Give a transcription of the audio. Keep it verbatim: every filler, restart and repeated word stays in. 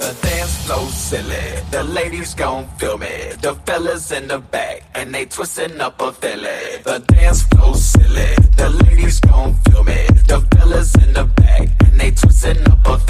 The dance flow silly, the ladies gon' feel me. The fellas in the back, and they twisting up a Philly. The dance flow silly, the ladies gon' feel me. The fellas in the back, and they twisting up a